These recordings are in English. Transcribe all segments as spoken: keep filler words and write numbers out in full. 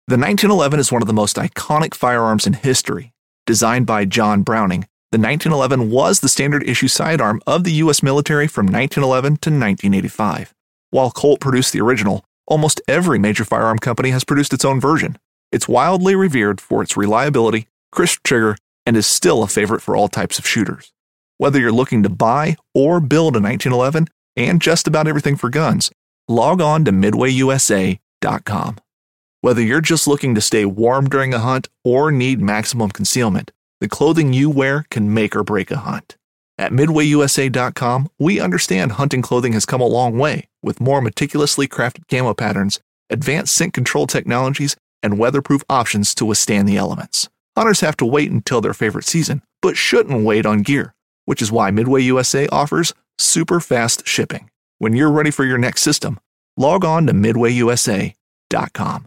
The nineteen eleven is one of the most iconic firearms in history. Designed by John Browning, the nineteen eleven was the standard issue sidearm of the U S military from nineteen eleven to nineteen eighty-five. While Colt produced the original, almost every major firearm company has produced its own version. It's wildly revered for its reliability, crisp trigger, and is still a favorite for all types of shooters. Whether you're looking to buy or build a nineteen eleven and just about everything for guns, log on to midway U S A dot com. Whether you're just looking to stay warm during a hunt or need maximum concealment, the clothing you wear can make or break a hunt. At midway U S A dot com, we understand hunting clothing has come a long way, with more meticulously crafted camo patterns, advanced scent control technologies, and weatherproof options to withstand the elements. Hunters have to wait until their favorite season, but shouldn't wait on gear, which is why Midway U S A offers super fast shipping. When you're ready for your next system, log on to midway U S A dot com.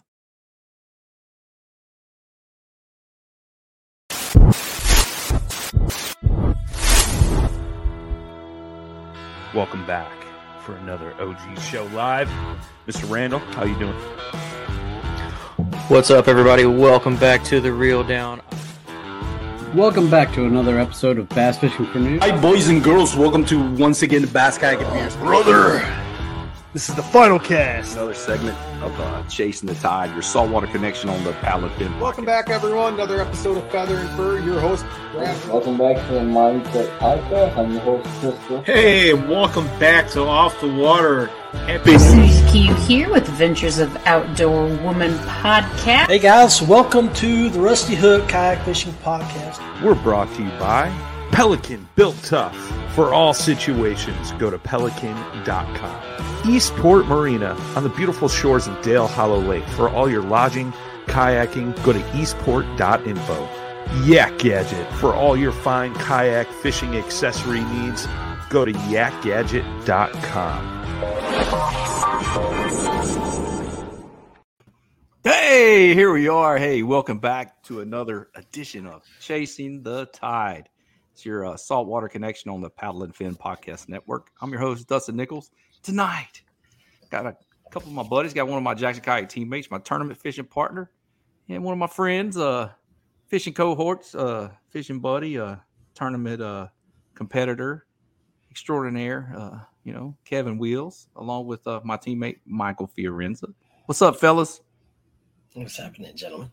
Welcome back for another O G Show Live. Mister Randall, how you doing? What's up, everybody? Welcome back to The Reel Down. Welcome back to another episode of Bass Fishing for News. Hi, boys and girls. Welcome to, once again, the Bass Kayak Beers. Brother, this is the final cast. Another segment of uh, Chasing the Tide, your saltwater connection on the Paddle and Fin. Welcome back, everyone. Another episode of Feather and Fur. Your host, Brad. Welcome back to the Mindset Podcast. I'm your host, Crystal. Hey, welcome back to Off the Water. Happy Susie Q here with Adventures of Outdoor Woman podcast. Hey guys, welcome to the Rusty Hook Kayak Fishing Podcast. We're brought to you by Pelican, built tough for all situations. Go to pelican dot com. Eastport Marina on the beautiful shores of Dale Hollow Lake. For all your lodging, kayaking, go to eastport dot info. Yak Gadget for all your fine kayak fishing accessory needs. Go to yak gadget dot com. Hey, here we are. Hey, welcome back to another edition of Chasing the Tide. It's your uh, saltwater connection on the Paddle and Fin Podcast Network. I'm your host, Dustin Nichols. Tonight, got a couple of my buddies, got one of my Jackson Kayak teammates, my tournament fishing partner, and one of my friends, uh, fishing cohorts, uh, fishing buddy, uh, tournament uh, competitor extraordinaire, uh, you know, Kevin Wheels, along with uh, my teammate, Michael Fiorenza. What's up, fellas? What's happening, gentlemen?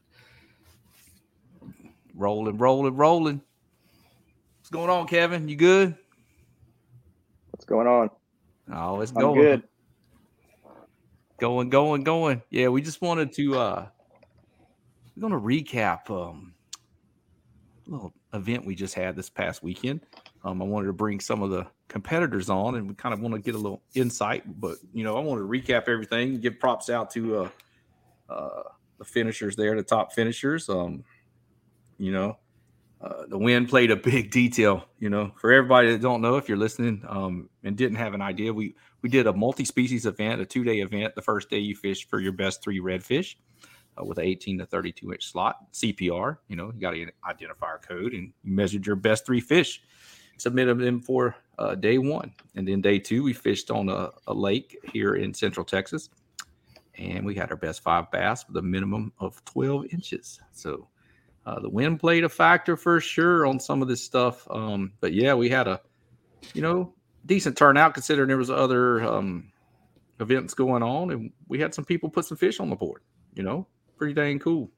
Rolling, rolling, rolling. What's going on, Kevin? You good? What's going on? Oh, it's I'm going. good. Going, going, going. Yeah, we just wanted to, uh, we're going to recap um, a little event we just had this past weekend. Um, I wanted to bring some of the competitors on, and we kind of want to get a little insight. But, you know, I want to recap everything, give props out to uh, uh, the finishers there, the top finishers. Um, you know, uh, the wind played a big detail, you know, for everybody that don't know, if you're listening um, and didn't have an idea, we, we did a multi-species event, a two-day event. The first day you fished for your best three redfish uh, with an eighteen to thirty-two inch slot, C P R. You know, you got an identifier code, and you measured your best three fish. Submitted them for uh, day one. And then day two, we fished on a, a lake here in Central Texas. And we had our best five bass with a minimum of twelve inches. So uh, the wind played a factor for sure on some of this stuff. Um, but, yeah, we had a, you know, decent turnout considering there was other um, events going on. And we had some people put some fish on the board, you know, pretty dang cool.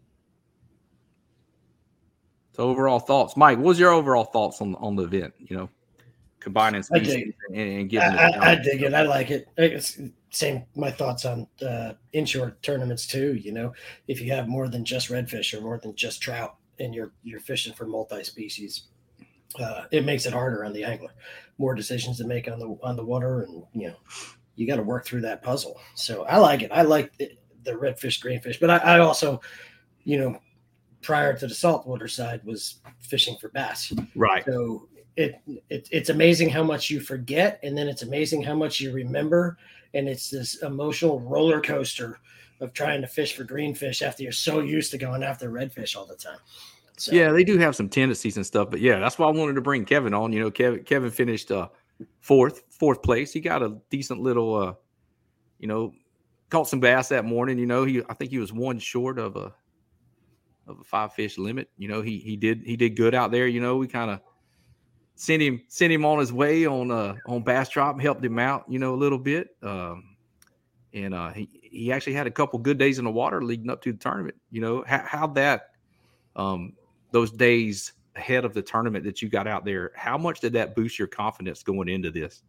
So overall thoughts, Mike. What was your overall thoughts on on the event? You know, combining species and, and giving. I, I, I dig it. I like it. It's same. My thoughts on uh, inshore tournaments too. You know, if you have more than just redfish or more than just trout, and you're you're fishing for multi-species, uh, it makes it harder on the angler. More decisions to make on the on the water, and you know, you got to work through that puzzle. So I like it. I like the, the redfish, greenfish, but I, I also, you know, prior to the saltwater side was fishing for bass. Right. So it, it it's amazing how much you forget, and then it's amazing how much you remember. And it's this emotional roller coaster of trying to fish for greenfish after you're so used to going after redfish all the time. So, yeah, they do have some tendencies and stuff, but yeah, that's why I wanted to bring Kevin on. You know, Kevin Kevin finished uh, fourth fourth place. He got a decent little, uh, you know, caught some bass that morning. You know, he I think he was one short of a of a five fish limit. You know, he he did he did good out there. You know, we kind of sent him sent him on his way on uh on bass drop and helped him out. You know, a little bit. Um, and uh, he he actually had a couple good days in the water leading up to the tournament. You know, how how that um those days ahead of the tournament that you got out there, how much did that boost your confidence going into this?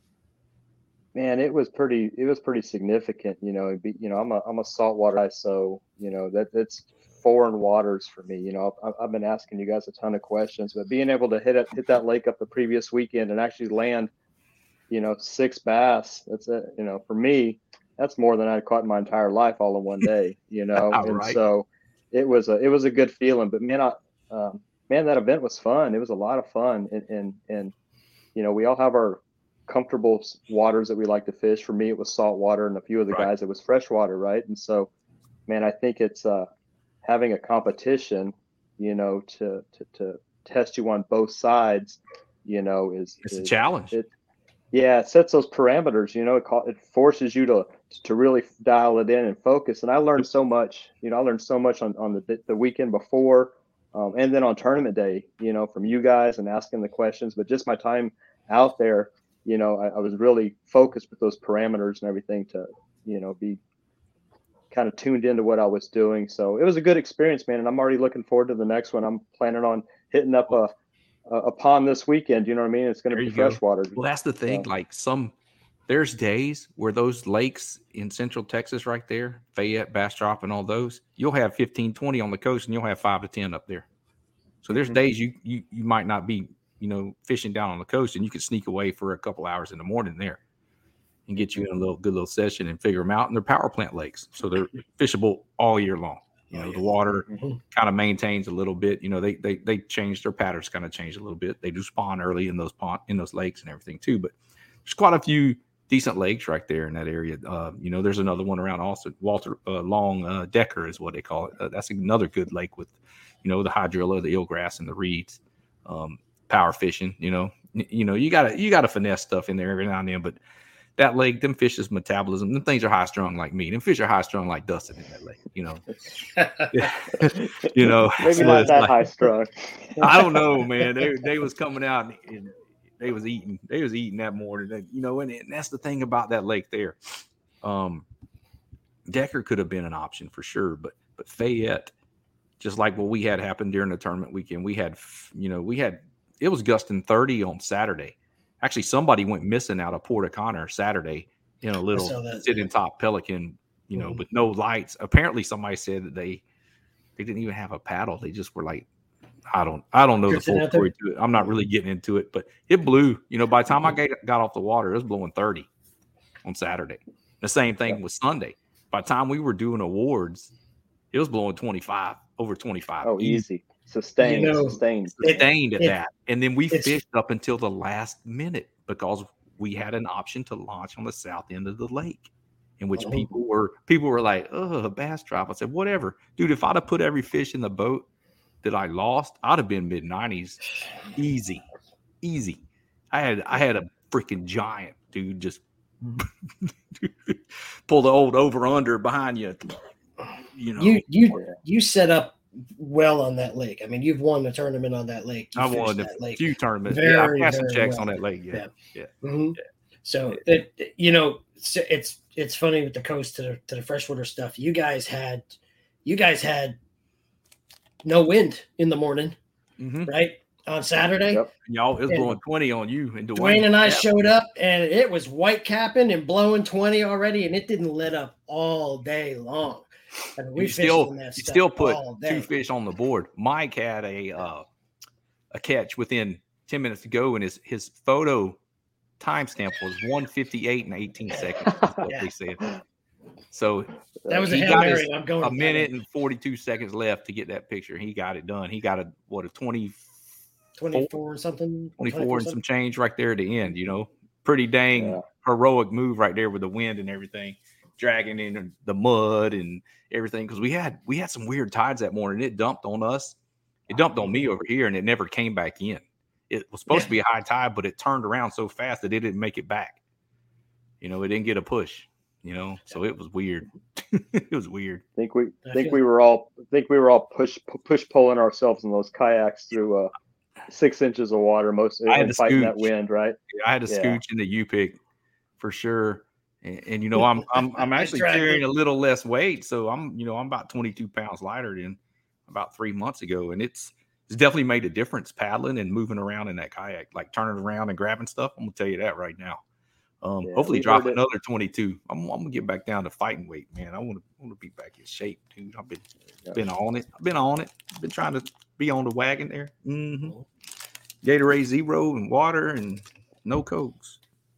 Man, it was pretty. It was pretty significant. You know, be, you know, I'm a I'm a saltwater guy, so you know that that's foreign waters for me. You know, I've, I've been asking you guys a ton of questions, but being able to hit it, hit that lake up the previous weekend and actually land, you know, six bass. That's it. You know, for me, that's more than I caught in my entire life all in one day. You know, and right. so it was a it was a good feeling. But man, I, um, man, that event was fun. It was a lot of fun, and and and you know, we all have our comfortable waters that we like to fish. For me, it was salt water, and a few of the right. guys, it was freshwater, right? And so, man, I think it's uh, having a competition, you know, to, to to test you on both sides, you know, is it's is, a challenge. It, yeah, it sets those parameters. You know, it call, it forces you to to really dial it in and focus. And I learned so much. You know, I learned so much on on the the weekend before, um, and then on tournament day. You know, from you guys and asking the questions, but just my time out there. You know, I, I was really focused with those parameters and everything to, you know, be kind of tuned into what I was doing. So it was a good experience, man. And I'm already looking forward to the next one. I'm planning on hitting up a, a, a pond this weekend. You know what I mean? It's going to be freshwater. Well, that's the thing. So, like some, there's days where those lakes in Central Texas right there, Fayette, Bastrop, and all those, you'll have fifteen, twenty on the coast and you'll have five to ten up there. So there's mm-hmm. days you, you, you might not be, you know, fishing down on the coast, and you can sneak away for a couple hours in the morning there and get you in a little good little session and figure them out. And they're power plant lakes, so they're fishable all year long. You know, the water mm-hmm. kind of maintains a little bit. You know, they they they change their patterns, kind of change a little bit. They do spawn early in those pond in those lakes and everything too. But there's quite a few decent lakes right there in that area. Uh, you know, there's another one around also Walter uh, Long uh, Decker is what they call it. Uh, that's another good lake with, you know, the hydrilla, the eelgrass, and the reeds. Um, power fishing, you know, you know, you gotta, you gotta finesse stuff in there every now and then, but that lake, them fish's metabolism, them things are high strung like me. Them fish are high strung like Dustin in that lake, you know, you know, maybe so not that like, high strung. I don't know, man. They, they was coming out and, and they was eating, they was eating that morning, they, you know, and, and that's the thing about that lake there. Um, Decker could have been an option for sure, but, but Fayette, just like what we had happen during the tournament weekend, we had, you know, we had, it was gusting thirty on Saturday. Actually, somebody went missing out of Port O'Connor Saturday in a little sitting top Pelican, you know, mm-hmm. with no lights. Apparently, somebody said that they they didn't even have a paddle. They just were like, I don't, I don't know the full story to it. I'm not really getting into it, but it blew. You know, by the time I got, got off the water, it was blowing thirty on Saturday. The same thing yeah. was Sunday. By the time we were doing awards, it was blowing twenty-five, over twenty-five. Oh, easy. Sustained, you know, sustained, sustained it, at that. And then we fished up until the last minute because we had an option to launch on the south end of the lake, in which oh. people were people were like, oh, a bass drop. I said, whatever. Dude, if I'd have put every fish in the boat that I lost, I'd have been mid nineties. Easy. Easy. I had I had a freaking giant, dude, just pull the old over under behind you. You know, you you you set up well on that lake. I mean, you've won the tournament on that lake. You I won a lake few tournaments. Very, yeah, I passed some checks well. on that lake. Yeah, yeah. yeah. Mm-hmm. yeah. So it, you know, it's it's funny with the coast to the to the freshwater stuff. You guys had, you guys had no wind in the morning, mm-hmm. right? On Saturday, yep. y'all it was and blowing twenty on you and Dwayne. Dwayne and I yeah. showed up, and it was white capping and blowing twenty already, and it didn't let up all day long. I mean, we you still, that you still put all two fish on the board. Mike had a uh, a catch within ten minutes to go, and his his photo timestamp was one fifty-eight and eighteen seconds. That's what yeah. they said. So that was he a got Hail his, I'm going a minute and forty-two seconds left to get that picture. He got it done. He got a what a twenty, twenty-four or something, twenty-four and some change right there at the end. You know, pretty dang yeah. heroic move right there with the wind and everything, dragging in the mud and everything, because we had we had some weird tides that morning. It dumped on us. It dumped on me over here, and it never came back in. It was supposed yeah. to be a high tide, but it turned around so fast that it didn't make it back. You know, it didn't get a push. you know, so it was weird. It was weird. I think we I think we were all I think we were all push push pulling ourselves in those kayaks through uh, six inches of water, most I had and to fighting scooch. that wind, right? Yeah, I had to yeah. scooch into U-Pick for sure. And, and you know, I'm I'm I'm actually carrying a little less weight, so I'm you know I'm about twenty-two pounds lighter than about three months ago, and it's it's definitely made a difference paddling and moving around in that kayak, like turning around and grabbing stuff. I'm gonna tell you that right now. Um, yeah, hopefully drop another twenty-two. I'm, I'm gonna get back down to fighting weight, man. I want to want to be back in shape, dude. I've been yeah. been on it. I've been on it. I've been trying to be on the wagon there. Mm-hmm. Gatorade Zero and water and no Cokes.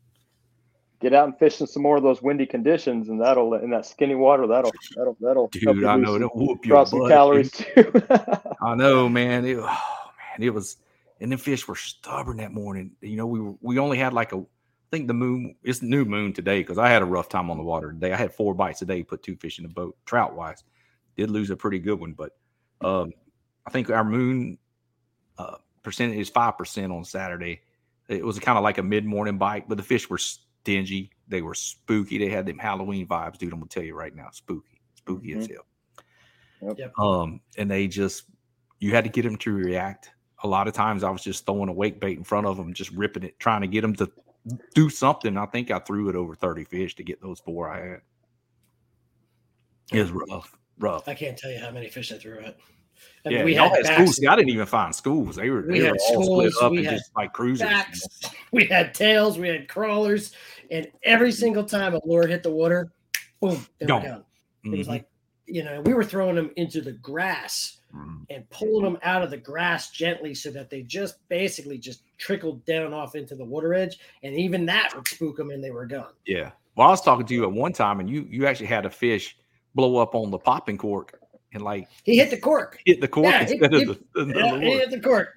Get out and fish in some more of those windy conditions, and that'll in that skinny water that'll that'll that'll dude. I know that'll whoop your butt, some calories too. I know, man. It, oh man, it was, and the fish were stubborn that morning. You know, we were, we only had like a. I think the moon, it's new moon today because I had a rough time on the water today. I had four bites a day, put two fish in the boat, trout wise. Did lose a pretty good one, but um, I think our moon uh, percentage is five percent on Saturday. It was kind of like a mid morning bite, but the fish were stingy. They were spooky. They had them Halloween vibes, dude. I'm gonna tell you right now, spooky, spooky mm-hmm. as hell. Yep. Um, and they just, you had to get them to react. A lot of times I was just throwing a wake bait in front of them, just ripping it, trying to get them to do something. I think I threw it over thirty fish to get those four I had. It was rough, rough. I can't tell you how many fish I threw at. I yeah, mean, we y'all had, had schools. See, I didn't even find schools. They were, we they had were all schools, split up we and had just like cruisers. Backs, we had tails, we had crawlers, and every single time a lure hit the water, boom, they Gone. were gone. Mm-hmm. It was like, you know, we were throwing them into the grass mm-hmm. and pulling them out of the grass gently so that they just basically just trickled down off into the water edge. And even that would spook them and they were gone. Yeah. Well, I was talking to you at one time and you you actually had a fish blow up on the popping cork and like he hit the cork. Hit the cork yeah, instead he, of the, the, yeah, the he hit the cork.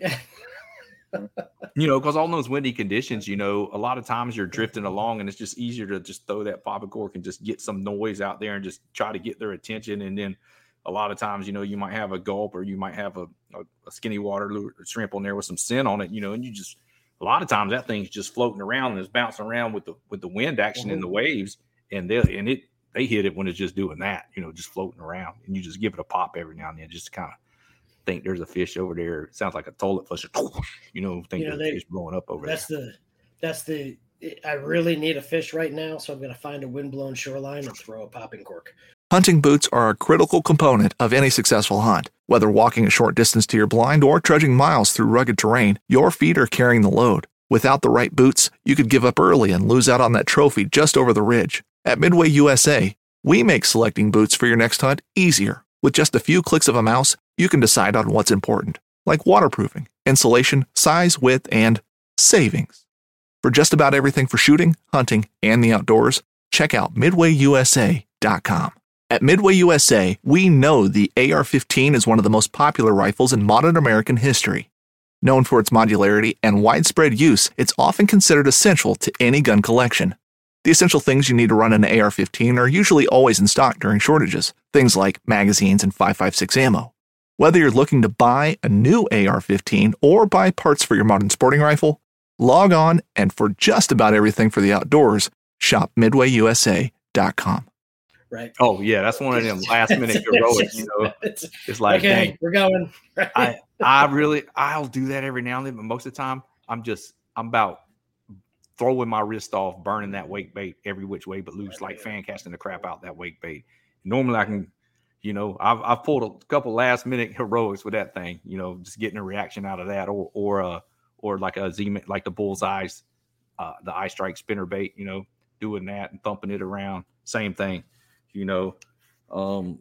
You know, because all those windy conditions, you know, a lot of times you're drifting along and it's just easier to just throw that popping cork and just get some noise out there and just try to get their attention. And then a lot of times, you know, you might have a gulp or you might have a, a, a skinny water lure, shrimp on there with some scent on it, you know, and you just, a lot of times that thing's just floating around and it's bouncing around with the, with the wind action and the waves. And they and it, they hit it when it's just doing that, you know, just floating around, and you just give it a pop every now and then, just kind of think there's a fish over there. It sounds like a toilet flusher, you know, think you know, there's they, a fish blowing up over that's there. the, that's the, I really need a fish right now. So I'm going to find a windblown shoreline and throw a popping cork. Hunting boots are a critical component of any successful hunt. Whether walking a short distance to your blind or trudging miles through rugged terrain, your feet are carrying the load. Without the right boots, you could give up early and lose out on that trophy just over the ridge. At Midway U S A, we make selecting boots for your next hunt easier. With just a few clicks of a mouse, you can decide on what's important, like waterproofing, insulation, size, width, and savings. For just about everything for shooting, hunting, and the outdoors, check out midway u s a dot com. At Midway U S A, we know the A R fifteen is one of the most popular rifles in modern American history. Known for its modularity and widespread use, it's often considered essential to any gun collection. The essential things you need to run an A R fifteen are usually always in stock during shortages, things like magazines and five five six ammo. Whether you're looking to buy a new A R fifteen or buy parts for your modern sporting rifle, log on and for just about everything for the outdoors, shop midway u s a dot com. Right. Oh yeah, that's one of them last minute heroics. You know, it's like, okay, dang, we're going. I I really I'll do that every now and then, but most of the time I'm just I'm about throwing my wrist off, burning that wake bait every which way but loose, like fan casting the crap out that wake bait. Normally I can, you know, I've I've pulled a couple last minute heroics with that thing, you know, just getting a reaction out of that, or or uh or like a Z like the bullseyes, uh, the eye strike spinner bait, you know, doing that and thumping it around, same thing. You know, um,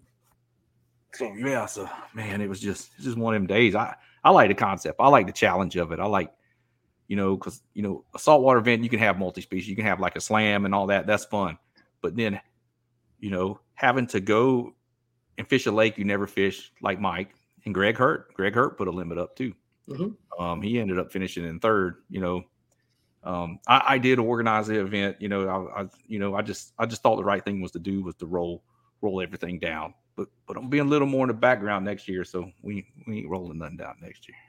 so yeah, so man, it was just it's just one of them days. I, I like the concept. I like the challenge of it. I like, you know, because you know, a saltwater event, you can have multi-species, you can have like a slam and all that. That's fun. But then, you know, having to go and fish a lake you never fished, like Mike and Greg Hurt. Greg Hurt put a limit up too. Mm-hmm. Um, he ended up finishing in third. You know. Um, I, I did organize the event, you know, I, I, you know, I just, I just thought the right thing was to do was to roll, roll everything down, but, but I'm being a little more in the background next year. So we, we ain't rolling nothing down next year.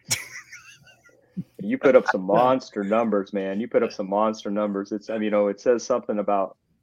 You put up some monster numbers, man. You put up some monster numbers. It's, I mean, you know, it says something about,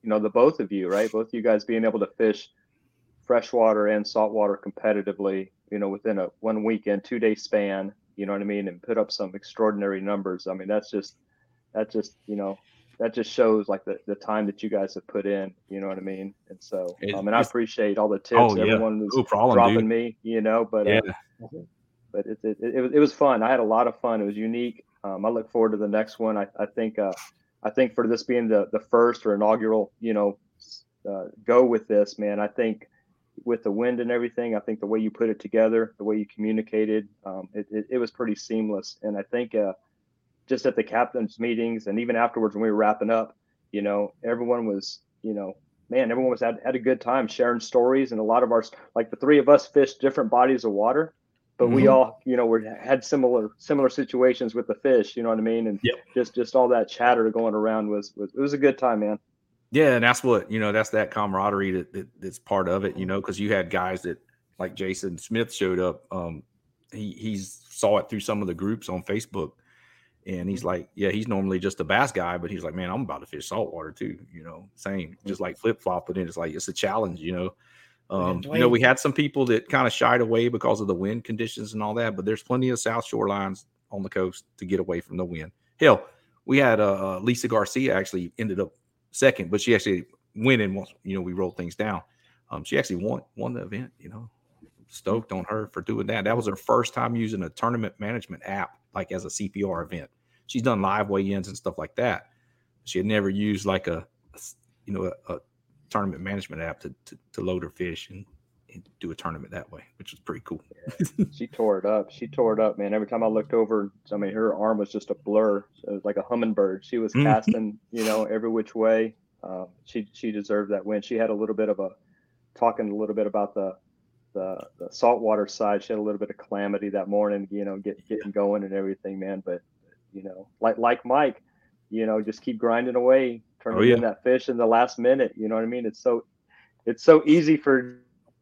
you know, the both of you, right? Both of you guys being able to fish freshwater and saltwater competitively, you know, within a one weekend, two day span, you know what I mean, and put up some extraordinary numbers. I mean, that's just, that just, you know, that just shows like the, the time that you guys have put in, you know what I mean? And so, um, and I appreciate all the tips oh, yeah. everyone was no problem, dropping dude. me, you know, but, yeah. uh, but it, it, it, it was fun. I had a lot of fun. It was unique. Um, I look forward to the next one. I, I think, uh, I think for this being the, the first or inaugural, you know, uh, go with this, man, I think with the wind and everything, I think the way you put it together, the way you communicated, um, it, it, it was pretty seamless. And I think, uh, just at the captain's meetings and even afterwards when we were wrapping up, you know, everyone was, you know, man, everyone was had, had a good time sharing stories. And a lot of our, like the three of us fished different bodies of water, but mm-hmm. we all, you know, were had similar, similar situations with the fish, you know what I mean? And yep. just, just all that chatter going around was, was, it was a good time, man. Yeah. And that's what, you know, that's that camaraderie that, that that's part of it, you know, cause you had guys that like Jason Smith showed up. Um, he, he's saw it through some of the groups on Facebook. And he's like, yeah, he's normally just a bass guy, but he's like, man, I'm about to fish saltwater too, you know, same, just like flip flop. But then it's like, it's a challenge, you know. Um, you know, we had some people that kind of shied away because of the wind conditions and all that, but there's plenty of south shore lines on the coast to get away from the wind. Hell, we had uh, Lisa Garcia actually ended up second, but she actually winning once, you know, we rolled things down. Um, she actually won, won the event, you know, stoked on her for doing that. That was her first time using a tournament management app, like as a C P R event. She's done live weigh-ins and stuff like that. She had never used like a, a you know, a, a tournament management app to, to, to load her fish and, and do a tournament that way, which was pretty cool. Yeah, she tore it up. She tore it up, man. Every time I looked over, I mean, her arm was just a blur. It was like a hummingbird. She was mm-hmm. casting, you know, every which way. Um, she she deserved that win. She had a little bit of a talking a little bit about the the, the saltwater side. She had a little bit of calamity that morning, you know, get getting going and everything, man. But you know, like like Mike, you know, just keep grinding away, turning oh, yeah. in that fish in the last minute. You know what I mean? It's so it's so easy for,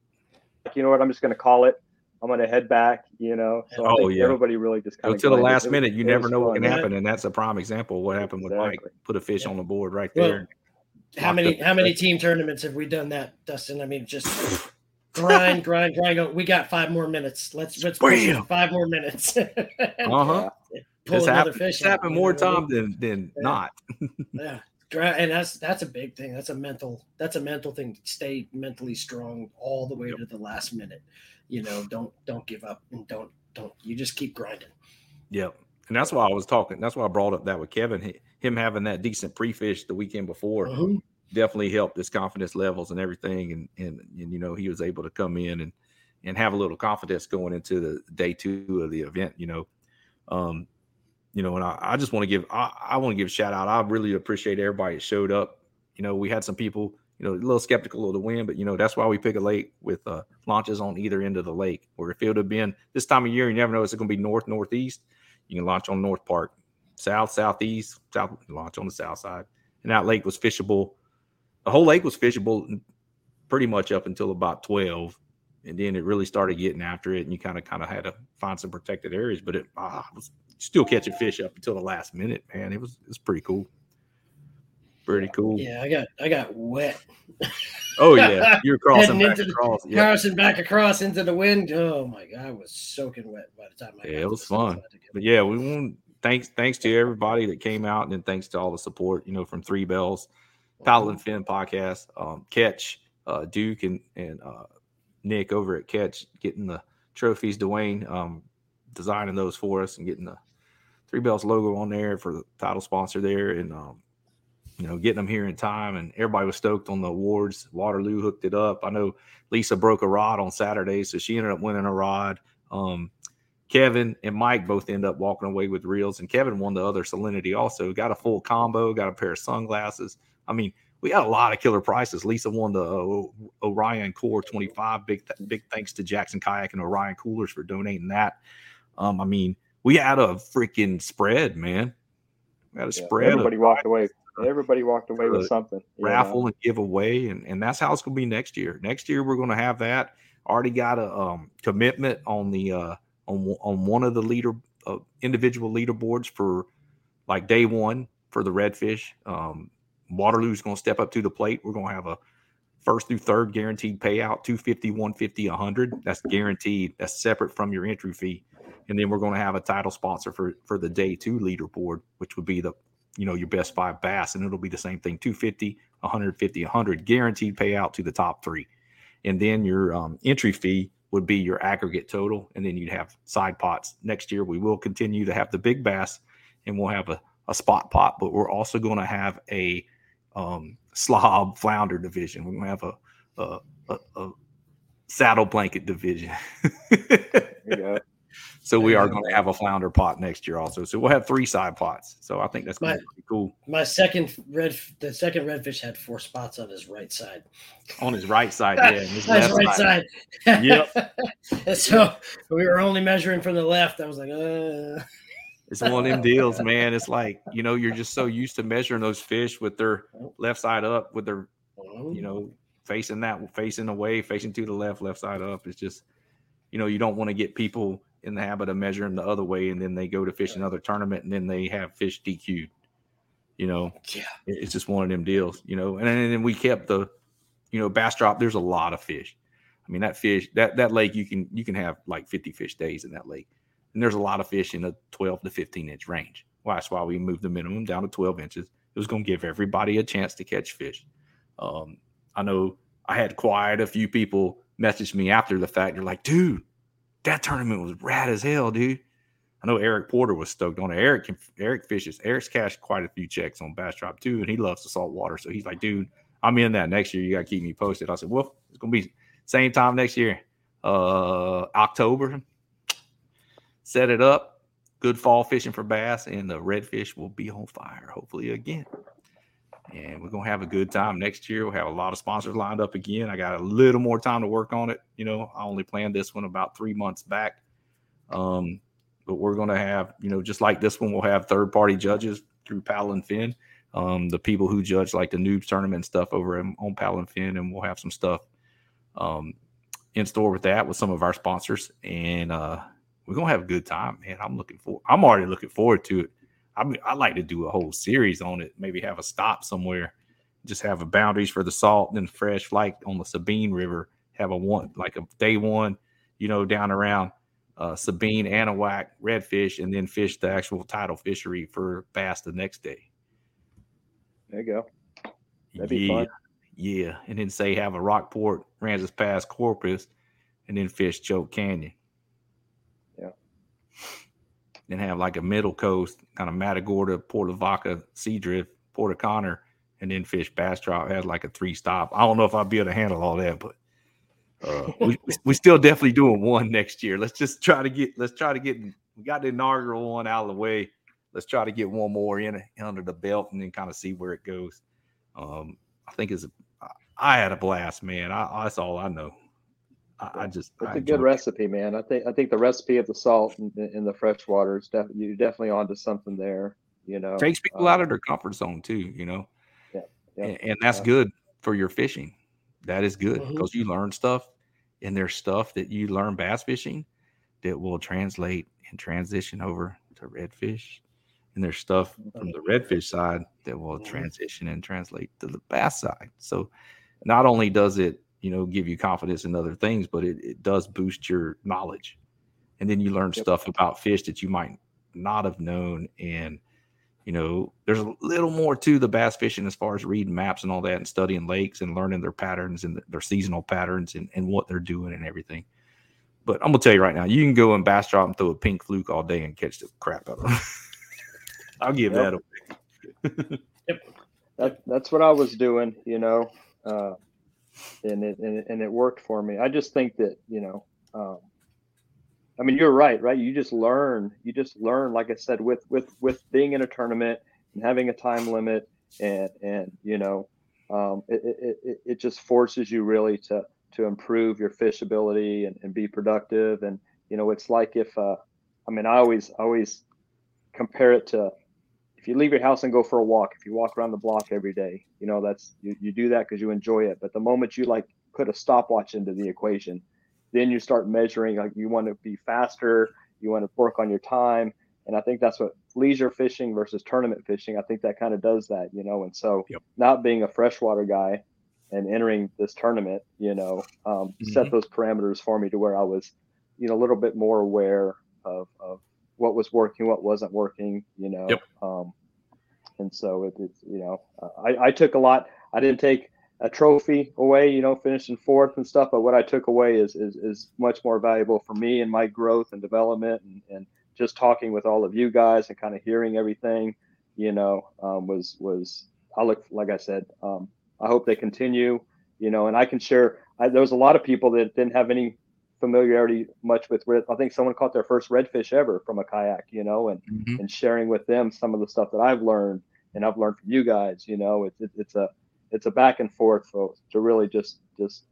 you know what, I'm just going to call it. I'm going to head back, you know. So I oh, think yeah. everybody really just kind of until the last it, minute. You never know fun, what can man. happen, and that's a prime example of what happened exactly. with Mike. Put a fish yeah. on the board right there. Well, how many how many team tournaments have we done that, Dustin? I mean, just grind, grind, grind. Go. We got five more minutes. Let's let's push it five more minutes. uh huh. Pull it's another happened, fish. It's happened more time than than yeah. not. yeah. And that's that's a big thing. That's a mental that's a mental thing. Stay mentally strong all the way yep. to the last minute. You know, don't don't give up and don't don't you just keep grinding. Yep. And that's why I was talking. That's why I brought up that with Kevin. Him having that decent pre-fish the weekend before uh-huh. definitely helped his confidence levels and everything. And, and and you know, he was able to come in and and have a little confidence going into the day two of the event. You know, um, you know, and I, I just want to give I, I want to give a shout out. I really appreciate everybody that showed up. You know, we had some people, you know, a little skeptical of the wind, but you know, that's why we pick a lake with uh, launches on either end of the lake. Where if it would have been this time of year, you never know it's going to be north northeast. You can launch on North Park, south southeast, south launch on the south side, and that lake was fishable. The whole lake was fishable pretty much up until about twelve, and then it really started getting after it, and you kind of kind of had to find some protected areas, but it ah, was still catching fish up until the last minute, man. It was it was pretty cool. Pretty cool. Yeah, I got I got wet. Oh yeah, you're crossing back into across, the, yeah. crossing back across into the wind. Oh my god, I was soaking wet by the time I. Yeah, it was fun. But yeah, we want thanks thanks to everybody that came out, and then thanks to all the support, you know, from Three Bells, Paddle and Fin podcast, um, Catch, uh, Duke, and and uh, Nick over at Catch getting the trophies. Dwayne um, designing those for us and getting the Three Bells logo on there for the title sponsor there, and um, you know, getting them here in time, and everybody was stoked on the awards. Waterloo hooked it up. I know Lisa broke a rod on Saturday, so she ended up winning a rod. Um, Kevin and Mike both end up walking away with reels, and Kevin won the other Salinity also. Got a full combo, got a pair of sunglasses. I mean, we got a lot of killer prizes. Lisa won the uh, Orion Core twenty-five. Big, th- big thanks to Jackson Kayak and Orion Coolers for donating that. Um, I mean, we had a freaking spread, man. We had a yeah, spread. Everybody walked away. Everybody walked away with something. Raffle know? and giveaway, and, and that's how it's going to be next year. Next year, we're going to have that. Already got a um, commitment on the uh, on on one of the leader uh, individual leaderboards for like day one for the redfish. Um, Waterloo's going to step up to the plate. We're going to have a first through third guaranteed payout, two fifty, one fifty, one hundred. That's guaranteed. That's separate from your entry fee. And then we're going to have a title sponsor for, for the day two leaderboard, which would be the, you know, your best five bass. And it'll be the same thing, two fifty, one fifty, one hundred, guaranteed payout to the top three. And then your um, entry fee would be your aggregate total. And then you'd have side pots. Next year, we will continue to have the big bass, and we'll have a, a spot pot, but we're also going to have a um, slob flounder division. We're going to have a, a, a, a saddle blanket division. There you go. So we are going to have a flounder pot next year also. So we'll have three side pots. So I think that's going to be pretty cool. My second red, the second redfish had four spots on his right side. On his right side, yeah. His, on his right side. side. Yep. And so we were only measuring from the left. I was like, uh. It's one of them deals, man. It's like, you know, you're just so used to measuring those fish with their left side up, with their, you know, facing that, facing away, facing to the left, left side up. It's just, you know, you don't want to get people in the habit of measuring the other way, and then they go to fish another tournament, and then they have fish D Q'd. You know, yeah, it's just one of them deals, you know. And then we kept the, you know, bass drop. There's a lot of fish. I mean, that fish, that that lake, you can you can have like fifty fish days in that lake, and there's a lot of fish in the twelve to fifteen inch range. Well, that's why we moved the minimum down to twelve inches. It was going to give everybody a chance to catch fish. Um, I know I had quite a few people message me after the fact. They're like, dude, that tournament was rad as hell, dude. I know Eric Porter was stoked on it. Eric Eric fishes. Eric's cashed quite a few checks on bass drop too, and he loves the salt water. So he's like, dude, I'm in that next year. You got to keep me posted. I said, well, it's going to be same time next year, uh, October. Set it up. Good fall fishing for bass, and the redfish will be on fire, hopefully again. And we're going to have a good time next year. We'll have a lot of sponsors lined up again. I got a little more time to work on it. You know, I only planned this one about three months back. Um, but we're going to have, you know, just like this one, we'll have third-party judges through Paddle and Fin. Um, the people who judge like the Noobs tournament and stuff over on Paddle and Fin, and we'll have some stuff um, in store with that with some of our sponsors. And uh, we're going to have a good time, man. I'm looking for. I'm already looking forward to it. I mean, I'd like to do a whole series on it, maybe have a stop somewhere, just have a boundaries for the salt, then fresh, like on the Sabine River, have a one, like a day one, you know, down around uh, Sabine, Anahuac, redfish, and then fish the actual tidal fishery for bass the next day. There you go. That'd be yeah, fun. Yeah. And then say have a Rockport, Rances Pass, Corpus, and then fish Choke Canyon. Yeah. Then have like a middle coast, kind of Matagorda, Port Lavaca, Seadrift, Port O'Connor, and then fish bass trout. Had like a three stop. I don't know if I'll be able to handle all that, but uh, we we still definitely doing one next year. Let's just try to get. Let's try to get. We got the inaugural one out of the way. Let's try to get one more in under the belt, and then kind of see where it goes. Um, I think it's. I had a blast, man. I, that's all I know. I, I just. It's I a good recipe, man. I think. I think the recipe of the salt in, in the fresh water is def- you're definitely onto something there. You know, takes people um, out of their comfort zone too. You know. Yeah. yeah and, and that's yeah. good for your fishing. That is good Mm-hmm. because you learn stuff, and there's stuff that you learn bass fishing that will translate and transition over to redfish. And there's stuff from the redfish side that will transition and translate to the bass side. So not only does it, you know, give you confidence in other things, but it, it does boost your knowledge. And then you learn Yep. stuff about fish that you might not have known. And, you know, there's a little more to the bass fishing as far as reading maps and all that and studying lakes and learning their patterns and their seasonal patterns and, and what they're doing and everything. But I'm going to tell you right now, you can go and bass drop and throw a pink fluke all day and catch the crap out of them. I'll give Yep. that away. Yep. That that's what I was doing, you know, uh, and it and it, and it worked for me. I just think that, you know, um, I mean, you're right, right? You just learn, you just learn, like I said, with with with being in a tournament and having a time limit, and and you know, um, it, it it it just forces you really to to improve your fish ability and, and be productive. And you know, it's like if, uh, I mean, I always always compare it to. If you leave your house and go for a walk, if you walk around the block every day, you know, that's, you, you do that because you enjoy it. But the moment you like put a stopwatch into the equation, then you start measuring, like you want to be faster, you want to work on your time. And I think that's what, leisure fishing versus tournament fishing, I think that kind of does that, you know. And so Yep. not being a freshwater guy and entering this tournament, you know, um, Mhm. set those parameters for me to where I was, you know, a little bit more aware of, of what was working, what wasn't working, you know. Yep. Um, and so it, it's, you know, I, I took a lot. I didn't take a trophy away, you know, finishing fourth and stuff, but what I took away is, is, is much more valuable for me and my growth and development, and, and just talking with all of you guys and kind of hearing everything, you know, um, was, was, I look, like I said, um, I hope they continue, you know, and I can share, I, there was a lot of people that didn't have any familiarity much with, I think someone caught their first redfish ever from a kayak, you know, and, Mhm. and sharing with them some of the stuff that I've learned and I've learned from you guys, you know, it's, it, it's a, it's a back and forth. So to really just, just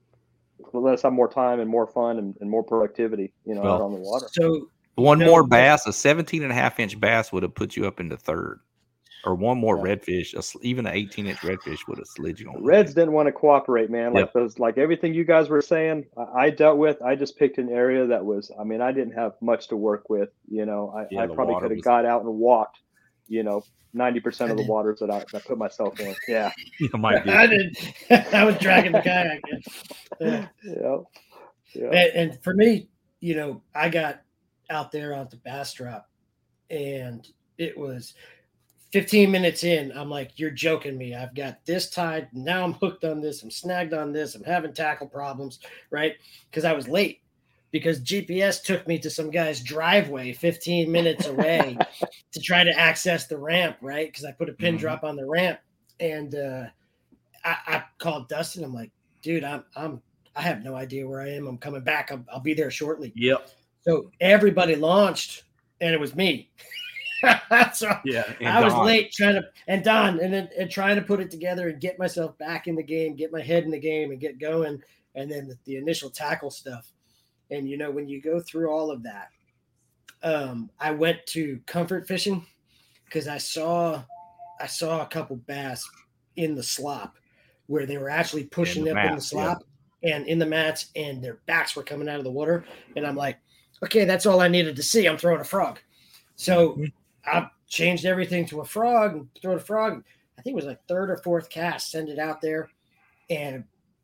let us have more time and more fun and, and more productivity, you know, Well, out on the water. So One you more know, bass, a seventeen and a half inch bass would have put you up into third, or one more Yeah. redfish, a s- even an eighteen inch redfish would have slid you The on. Reds didn't want to cooperate, man. Like Yep. those, like everything you guys were saying, I, I dealt with. I just picked an area that was, I mean, I didn't have much to work with. You know, I, Yeah, I the probably water could have was- got out and walked, you know, ninety percent of the did. waters that I, that I put myself in. Yeah. You might I be. did. I was dragging the kayak. Yeah. Yeah. Yeah. And, and for me, you know, I got out there on the bass drop, and it was fifteen minutes in. I'm like, you're joking me. I've got this tied. Now I'm hooked on this. I'm snagged on this. I'm having tackle problems, right? Because I was late. Because G P S took me to some guy's driveway fifteen minutes away to try to access the ramp, right? Because I put a pin Mhm. drop on the ramp, and uh, I, I called Dustin. I'm like, dude, I'm I'm I have no idea where I am. I'm coming back. I'll, I'll be there shortly. Yep. So everybody launched, and it was me. So Yeah. and I was Don. late trying to, and Don, and then and trying to put it together and get myself back in the game, get my head in the game, and get going. And then the, the initial tackle stuff. And you know, when you go through all of that, um, I went to comfort fishing because I saw, I saw a couple bass in the slop where they were actually pushing the up in the mats, yeah. slop and in the mats, and their backs were coming out of the water. And I'm like, okay, that's all I needed to see. I'm throwing a frog. So Mm-hmm. I changed everything to a frog and throw a frog. I think it was like third or fourth cast, send it out there, and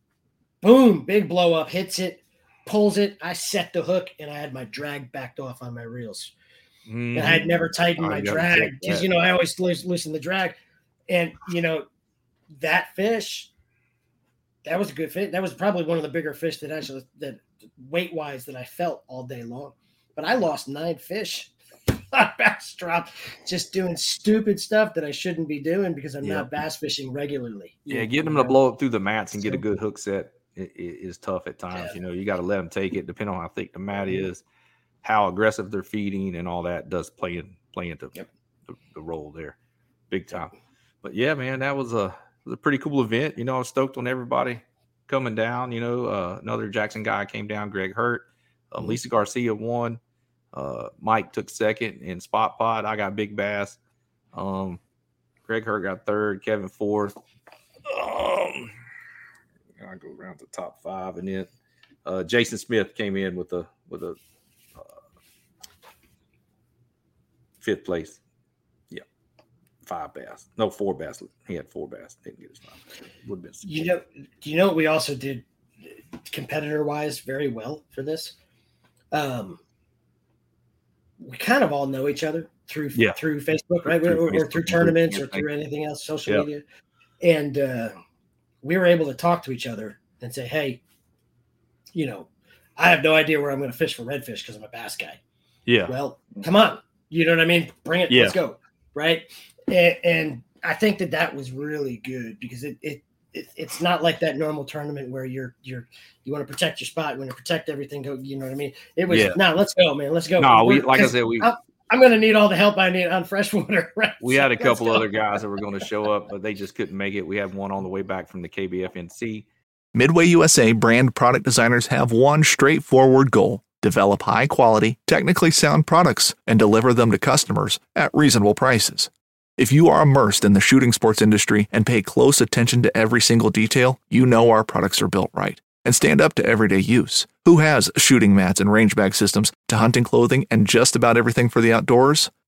boom, big blow up, hits it, pulls it. I set the hook, and I had my drag backed off on my reels. Mhm. And I had never tightened Oh, my you gotta check drag because, that. you know, I always loos- loosen the drag. And, you know, that fish, that was a good fish. That was probably one of the bigger fish that actually, that weight wise, that I felt all day long. But I lost nine fish on bass drop just doing stupid stuff that I shouldn't be doing because I'm Yeah. not bass fishing regularly. Yeah, You getting them know? to blow up through the mats and get a So- good hook set i- i- is tough at times. Yeah. You know, you got to let them take it, depending on how thick the mat is, how aggressive they're feeding, and all that does play in play into Yep. the, the role there, big time. But yeah, man, that was a was a pretty cool event. You know, I was stoked on everybody coming down. You know, uh, another Jackson guy came down, Greg Hurt. Um, Mhm. Lisa Garcia won. Uh, Mike took second in spot pot. I got big bass. Um, Greg Hurt got third. Kevin fourth. Um, I go around the top five, and then uh, Jason Smith came in with a with a uh, fifth place. Yeah, five bass. No, four bass. He had four bass. Didn't get his five. Would have been six. You know, do you know what we also did competitor wise very well for this? Um, we kind of all know each other through Yeah. through Facebook, right? Through or, or Facebook through and tournaments or everything. through anything else, social Yeah. media. And uh, we were able to talk to each other and say, hey, you know, I have no idea where I'm going to fish for redfish because I'm a bass guy. Yeah. Well, come on. You know what I mean? Bring it. Yeah. Let's go. Right. And, and I think that that was really good because it, it, it, it's not like that normal tournament where you're, you're, you want to protect your spot. You want to protect everything. Go, you know what I mean? It was, Yeah. no, let's go, man. Let's go. No, we We're- like I 'cause said, we I'm, I'm going to need all the help I need on freshwater. Right? we So had a let's couple go. other guys that were going to show up, but they just couldn't make it. We had one on the way back from the K B F N C. Midway U S A brand product designers have one straightforward goal: develop high-quality, technically sound products and deliver them to customers at reasonable prices. If you are immersed in the shooting sports industry and pay close attention to every single detail, you know our products are built right and stand up to everyday use. Who has shooting mats and range bag systems to hunting clothing and just about everything for the outdoors?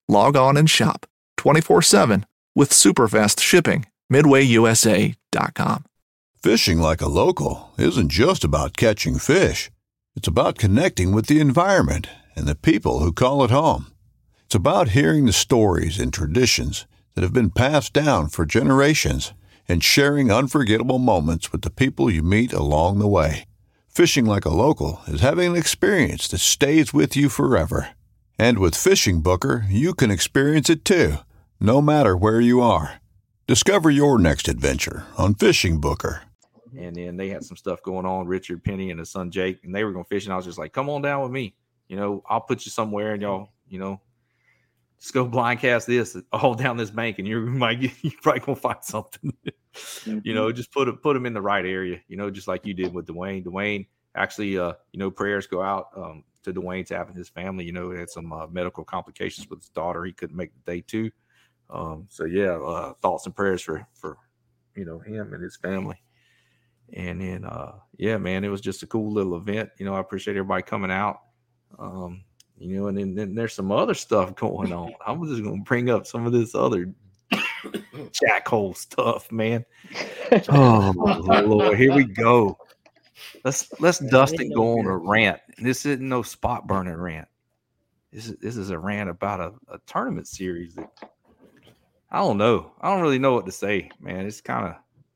Log on and shop twenty-four seven with super fast shipping. midway u s a dot com. Fishing like a local isn't just about catching fish. It's about connecting with the environment and the people who call it home. It's about hearing the stories and traditions that have been passed down for generations and sharing unforgettable moments with the people you meet along the way. Fishing like a local is having an experience that stays with you forever. And with Fishing Booker, you can experience it too, no matter where you are. Discover your next adventure on Fishing Booker. And then they had some stuff going on, Richard Penny and his son Jake, and they were going to fish. And I was just like, come on down with me. You know, I'll put you somewhere and y'all, you know, just go blind cast this all down this bank and you might get, you're probably going to find something. Mm-hmm. You know, just put, put them in the right area, you know, just like you did with Dwayne. Dwayne actually, uh, you know, prayers go out um, to Dwayne Tapp and his family. You know, he had some uh, medical complications with his daughter. He couldn't make the day too. Um, so, yeah, uh, thoughts and prayers for, for, you know, him and his family. And then, uh, yeah, man, it was just a cool little event. You know, I appreciate everybody coming out. Um, you know, and then, then there's some other stuff going on. I'm just going to bring up some of this other jackhole stuff, man. Oh, my Lord. Here we go. Let's let's Dustin go on a rant. This isn't no spot burning rant. This is, this is a rant about a, a tournament series that I don't know. I don't really know what to say, man. It's kind of,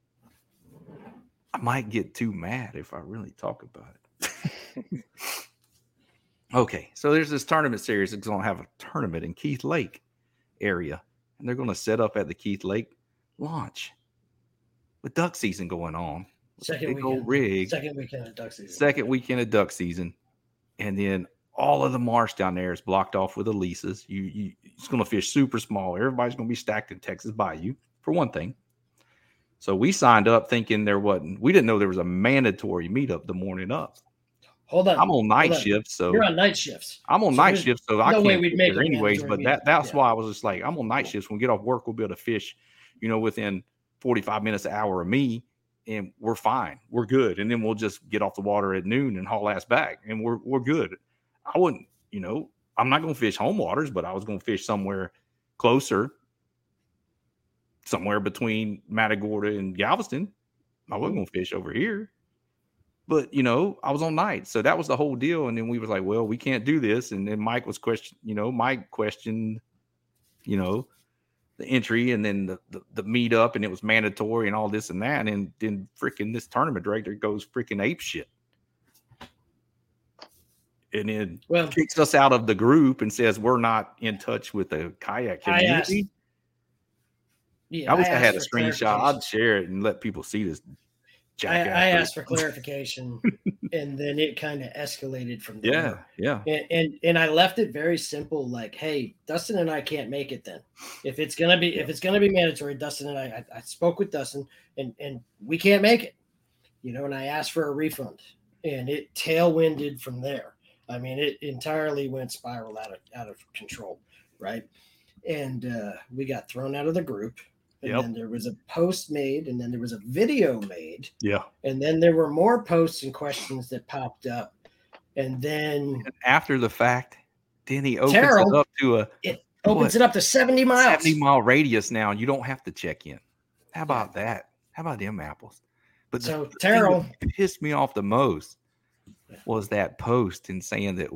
I might get too mad if I really talk about it. Okay, so there's this tournament series that's going to have a tournament in Keith Lake area, and they're going to set up at the Keith Lake launch with duck season going on. Second big weekend, old rig. second weekend of duck season. Second weekend of duck season, and then all of the marsh down there is blocked off with Elisa's. You, you, it's going to fish super small. Everybody's going to be stacked in Texas Bayou for one thing. So we signed up thinking there wasn't. We didn't know there was a mandatory meetup the morning of. Hold on. I'm on night on. shift, so you're on night shifts. I'm on so night shift, so no I way can't we'd get make there it anyways. But that that's yeah. why I was just like, I'm on night shifts. When we get off work, we'll be able to fish, you know, within forty-five minutes, an hour of me, and we're fine. We're good. And then we'll just get off the water at noon and haul ass back, and we're we're good. I wouldn't, you know, I'm not going to fish home waters, but I was going to fish somewhere closer, somewhere between Matagorda and Galveston. I wasn't going to fish over here. But, you know, I was on night. So that was the whole deal. And then we was like, well, we can't do this. And then Mike was question, you know, Mike questioned, you know, the entry and then the, the, the meetup, and it was mandatory and all this and that. And then freaking this tournament director goes freaking ape shit. And then well, kicks us out of the group and says we're not in touch with the kayak community. I, asked, yeah, I wish I, I had a screenshot. I'd share it and let people see this. I, I asked for clarification, and then it kind of escalated from there. Yeah, yeah. And, and and I left it very simple, like, hey, Dustin and I can't make it then. If it's gonna be if it's gonna be mandatory, Dustin and I, I, I spoke with Dustin, and and we can't make it. You know, and I asked for a refund, and it tailwinded from there. I mean, it entirely went spiral out of out of control, right? And uh, we got thrown out of the group. And yep. then there was a post made, and then there was a video made. Yeah. And then there were more posts and questions that popped up. And then and after the fact, then he opens Terrell, it up to a it opens what, it up to seventy miles. seventy mile radius now, and you don't have to check in. How about yeah. that? How about them apples? But so the, Terrell the pissed me off the most was that post and saying that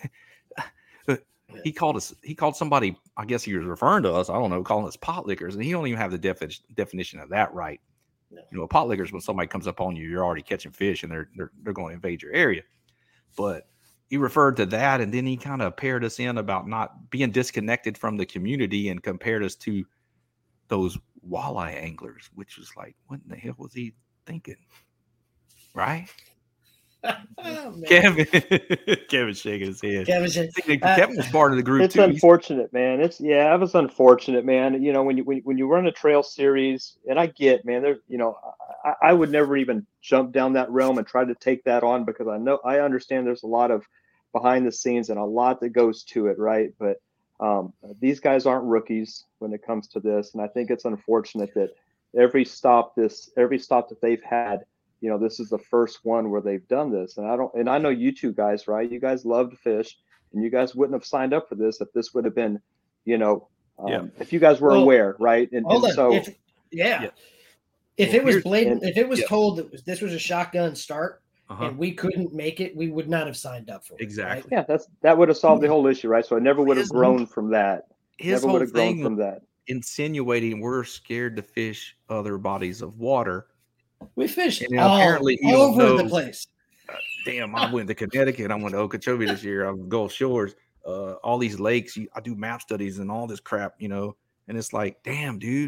He called us. He called somebody. I guess he was referring to us. I don't know, calling us pot lickers, and he don't even have the defi- definition of that right. No. You know, a pot licker is when somebody comes up on you, you're already catching fish, and they're they're they're going to invade your area. But he referred to that, and then he kind of paired us in about not being disconnected from the community, and compared us to those walleye anglers, which was like, what in the hell was he thinking? Right? Oh, Kevin, Kevin shaking his head. Kevin, uh, Kevin was part of the group. It's too. unfortunate, man. It's yeah, it was unfortunate, man. You know, when you when, when you run a trail series, and I get, man, there's, you know, I, I would never even jump down that realm and try to take that on because I know I understand there's a lot of behind the scenes and a lot that goes to it, right? But um, these guys aren't rookies when it comes to this, and I think it's unfortunate that every stop this every stop that they've had. You know, this is the first one where they've done this. And I don't, and I know you two guys, right? You guys love to fish, and you guys wouldn't have signed up for this if this would have been You know, um, Yeah. if you guys were Well, aware, right? And, Hold and on. so If, yeah. Yeah. If Well, it was here's- blatant, and- if it was yeah. told that was, this was a shotgun start Uh-huh. and we couldn't make it, we would not have signed up for it. Exactly. yeah, that's that would have solved the whole issue, right? So I never would have His- grown from that. His Never whole would have grown thing from that. insinuating we're scared to fish other bodies of water. Right? We fished And then all apparently you don't over the know- place. Damn, I went to Connecticut. I went to Okeechobee this year. I'm Gulf Shores. Uh, all these lakes. You, I do map studies and all this crap, you know. And it's like, damn, dude.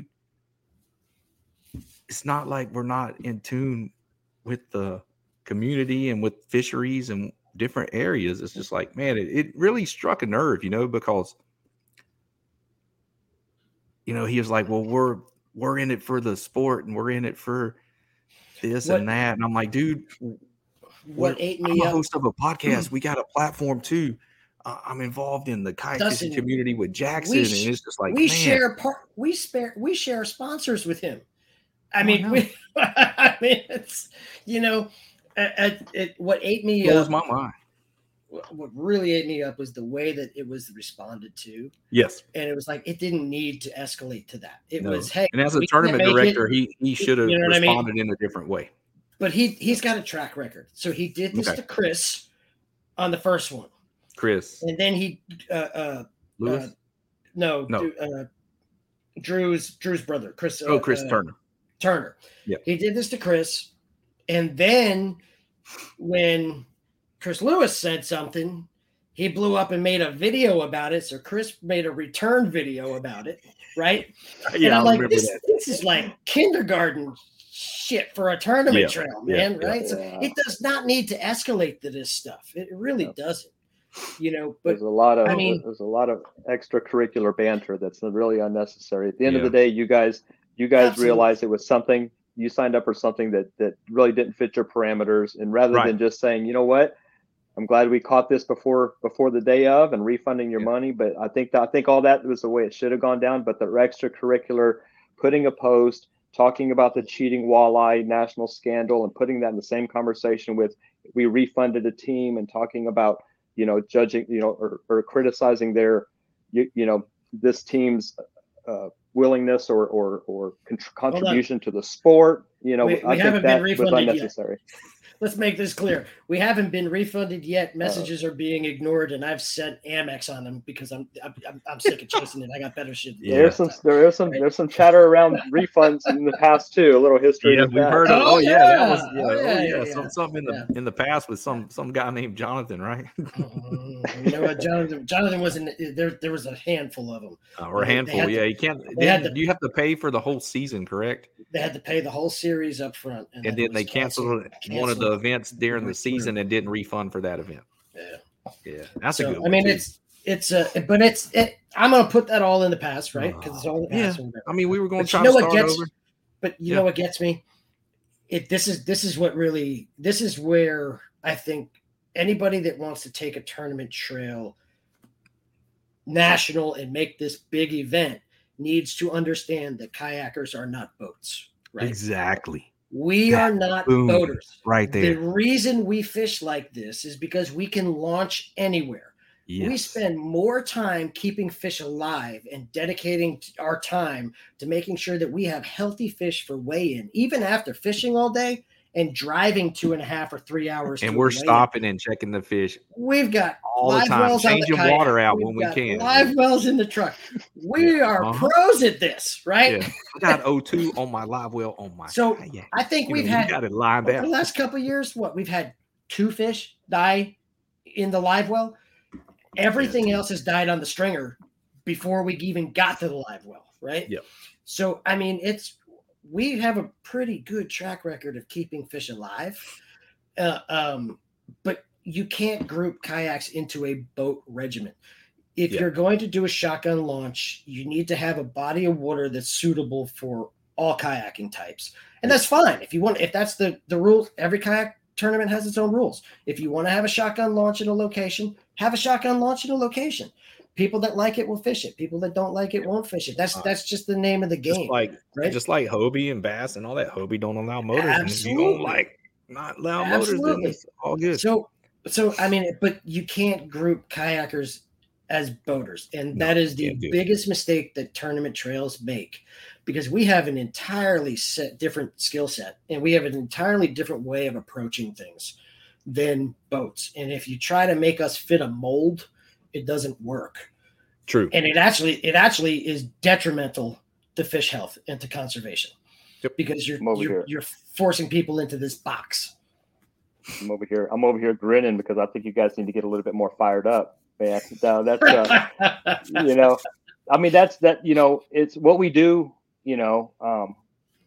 It's not like we're not in tune with the community and with fisheries and different areas. It's just like, man, it, it really struck a nerve, you know, because you know, he was like, well, we're we're in it for the sport and we're in it for this What- and that. And I'm like, dude, What we're- ate I'm me a up? host of a podcast. We got a platform too. Uh, I'm involved in the kayak Dustin, fishing community with Jackson, we and sh- it's just like, we man, share part. We spare. We share sponsors with him. I Oh, I mean, know. we. I mean, it's you know, it, it, what ate me blows up. my mind. What really ate me up was the way that it was responded to, Yes, and it was like it didn't need to escalate to that. It no. was hey, and as a we can't tournament make director, it, he he should have you know what I mean? responded in a different way. but he he's got a track record. So he did this Okay. to Chris on the first one, Chris and then he uh, uh Lewis, uh, no No. uh, Drew's Drew's brother Chris. oh uh, Chris uh, Turner, Turner. Yeah. He did this to Chris. And then when Chris Lewis said something, he blew up and made a video about it. So Chris made a return video about it, right? and yeah, I'm I like, remember this, that. this is like kindergarten shit for a tournament Yeah, trail, yeah, man, yeah. right? So Yeah. it does not need to escalate to this stuff. It really No. doesn't. You know, but There's a lot of I mean- there's a lot of extracurricular banter that's really unnecessary. At the end Yeah. of the day, you guys you guys Absolutely. realized it was something you signed up for something that that really didn't fit your parameters, and rather Right. than just saying, you know what, I'm glad we caught this before before the day of and refunding your Yeah. money, but I think that, I think all that was the way it should have gone down. But the extracurricular, putting a post, talking about the cheating walleye national scandal, and putting that in the same conversation with we refunded a team, and talking about you know judging you know or, or criticizing their you, you know this team's uh, willingness or or or con- contribution to the sport. You know, We- we I think haven't been that was refunded yet. unnecessary. let's make this clear. We haven't been refunded yet. Messages are being ignored, and I've sent Amex on them because I'm I'm, I'm, I'm sick of chasing it. I got better shit to do. There's some there is some there's some chatter around refunds in the past too. A little history. Yeah, with we've that. heard of. Oh, Oh, yeah, that was yeah. yeah, Oh, oh, yeah, yeah, yeah, some yeah. something in the in the past with some some guy named Jonathan, right? Mm, you know what, Jonathan? Jonathan wasn't there. There was a handful of them. Uh, or a They- they handful. had to- Yeah, you can't. they had Then, to- you have to pay for the whole season, correct? They had to pay the whole series up front, And it then they was canceled also one of the canceled. events during the Right. season and didn't refund for that event. Yeah. Yeah, that's a So, good I one. mean, too. it's it's uh, but it's it, I'm gonna put that all in the past, right? Because it's all in the yeah. past. or whatever. I mean, we were going But to you try know to what start gets, over. but you Yeah. know what gets me? It this is this is what really this is where I think anybody that wants to take a tournament trail national and make this big event needs to understand that kayakers are not boats, right? Exactly. We are not Boom. boaters. Right The there. reason we fish like this is because we can launch anywhere. We Yes. spend more time keeping fish alive and dedicating t- our time to making sure that we have healthy fish for weigh-in, even after fishing all day and driving two and a half or three hours. And to we're a weigh-in. stopping and checking the fish We've got all the live time, wells on the changing kayak. water out We've when we got can. Live wells in the truck. We are Uh-huh. pros at this, right? Yeah. I got O two on my live well on my So kayak. I think You we've know, we had got it lined over out. the last couple of years, what we've had two fish die in the live well. Everything else has died on the stringer before we even got to the live well, right? Yep. So I mean, it's we have a pretty good track record of keeping fish alive, uh, um, but you can't group kayaks into a boat regiment. If Yeah. you're going to do a shotgun launch, you need to have a body of water that's suitable for all kayaking types, and that's fine. If you want, if that's the the rule, every kayak tournament has its own rules. If you want to have a shotgun launch in a location, have a shotgun launch in a location. People that like it will fish it. People that don't like it won't fish it. That's that's just the name of the Just game. like right? just like Hobie and Bass and all that. Hobie don't allow motors. And if you Absolutely. don't like not allow motors, then Absolutely. it's all good. So so I mean, but you can't group kayakers as boaters. And No, that is the can't do it. biggest mistake that tournament trails make, because we have an entirely set different skill set, and we have an entirely different way of approaching things than boats. And if you try to make us fit a mold, it doesn't work. True. And it actually it actually is detrimental to fish health and to conservation. Yep. Because you're I'm over you're, here. you're forcing people into this box. I'm over here. I'm over here grinning because I think you guys need to get a little bit more fired up, man. So that's uh, you know, I mean that's that you know it's what we do. You know, um,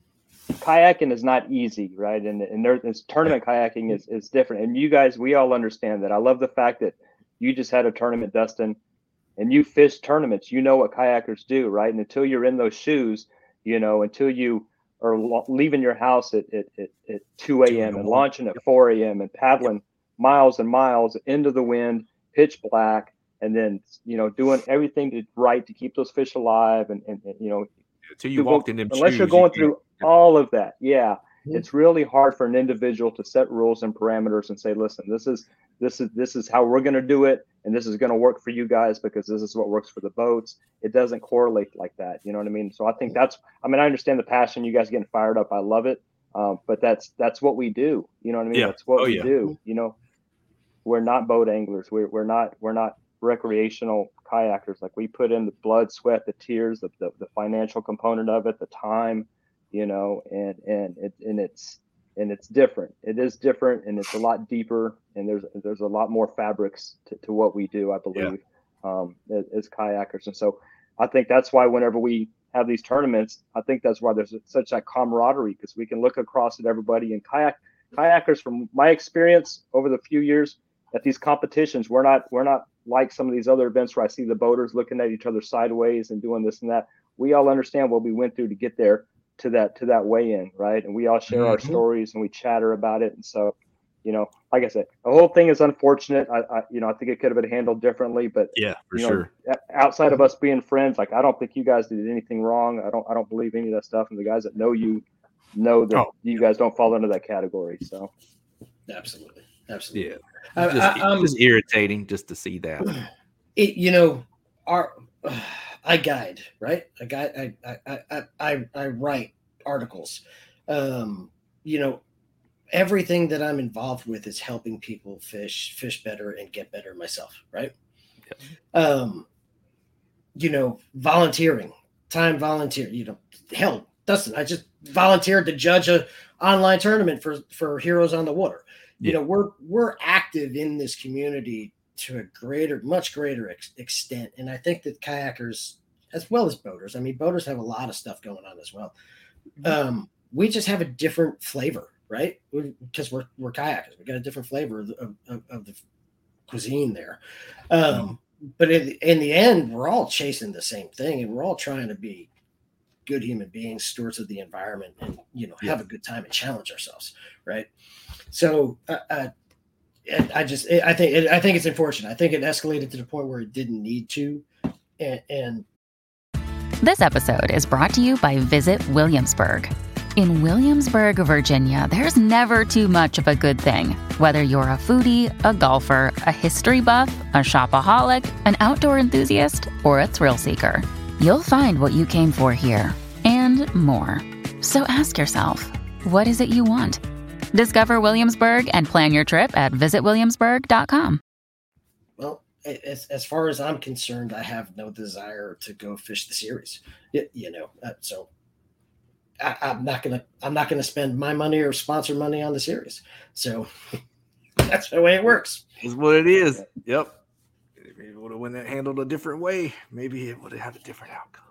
kayaking is not easy, right? And and there, this tournament kayaking is is different. And you guys, we all understand that. I love the fact that you just had a tournament, Dustin, and you fish tournaments. You know what kayakers do, right? And until you're in those shoes, you know, until you are lo- leaving your house at, at, at, at two a.m. and launching at four a.m. and paddling miles and miles into the wind, pitch black, and then, you know, doing everything to, right to keep those fish alive. And, and, and you know, Until you walked in them unless shoes, you're going you through all of that. Yeah. It's really hard for an individual to set rules and parameters and say, listen, this is, this is, this is how we're going to do it. And this is going to work for you guys because this is what works for the boats. It doesn't correlate like that. You know what I mean? So I think that's, I mean, I understand the passion, you guys getting fired up. I love it. Um, but that's, that's what we do. You know what I mean? Yeah. That's what Oh, we yeah. do. You know, we're not boat anglers. We're, we're not, we're not recreational kayakers. Like we put in the blood, sweat, the tears, the, the, the financial component of it, the time, you know, and, and it, and it's, and it's different. It is different, and it's a lot deeper, and there's there's a lot more fabrics to, to what we do, I believe, yeah. um, as, as kayakers. And so I think that's why whenever we have these tournaments, I think that's why there's such that camaraderie, because we can look across at everybody. And kayak kayakers, from my experience over the few years at these competitions, we're not we're not like some of these other events where I see the boaters looking at each other sideways and doing this and that. We all understand what we went through to get there. to that to that weigh-in, right? And we all share Mm-hmm. our stories and we chatter about it. And so, you know, like I said, the whole thing is unfortunate. I, I you know, I think it could have been handled differently, but yeah, for you know, sure. outside of us being friends, like I don't think you guys did anything wrong. I don't I don't believe any of that stuff. And the guys that know you know that Oh. you guys don't fall into that category. So Absolutely. Absolutely. Yeah. I- It's just, I- it's um, just irritating just to see that. It, you know, our uh, I guide, right? I guide. I I I I, I write articles. Um, you know, everything that I'm involved with is helping people fish, fish better, and get better myself, right? Yeah. Um, you know, volunteering, time volunteer. You know, hell, Dustin, I just volunteered to judge a online tournament for for Heroes on the Water. You Yeah. know, we're we're active in this community to a greater, much greater ex- extent. And I think that kayakers, as well as boaters, I mean, boaters have a lot of stuff going on as well. Um, we just have a different flavor, right? Because we're, we're kayakers. We got a different flavor of, of, of the cuisine there. Um, but in, in the end, we're all chasing the same thing, and we're all trying to be good human beings, stewards of the environment, and, you know, have a good time and challenge ourselves. Right. So, uh, uh I just, I think, I think it's unfortunate. I think it escalated to the point where it didn't need to. And, and this episode is brought to you by Visit Williamsburg. In Williamsburg, Virginia, there's never too much of a good thing. Whether you're a foodie, a golfer, a history buff, a shopaholic, an outdoor enthusiast, or a thrill seeker, you'll find what you came for here and more. So ask yourself, what is it you want? Discover Williamsburg and plan your trip at visit williamsburg dot com. Well, as, as far as I'm concerned, I have no desire to go fish the series. You, you know, uh, so I, I'm not gonna I'm not gonna spend my money or sponsor money on the series. So that's the way it works. Is what it is. Yep. If it would have been handled a different way, maybe it would have had a different outcome.